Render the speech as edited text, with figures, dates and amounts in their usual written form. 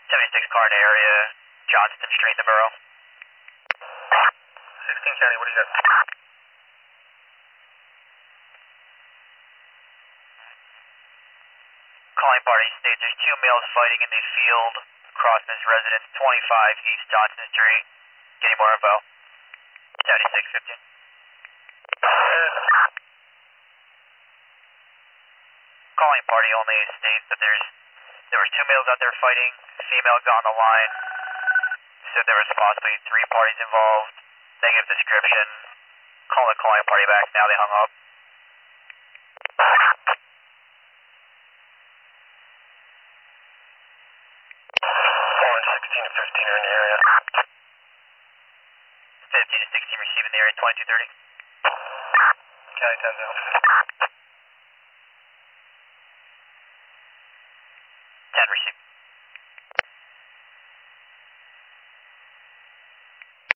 76 car in the area, Johnston Street in the borough. 16 County, what do you got? Calling party states there's two males fighting in the field across this residence, 25 East Johnston Street. Get any more info? 7615. Calling party only states that there was two males out there fighting, female got on the line, said there was possibly three parties involved, negative description, call the calling party back, now they hung up. Calling 16 and 15 are in the area. 15 to 16 receiving the area, 2230. County 10-0. 10 received.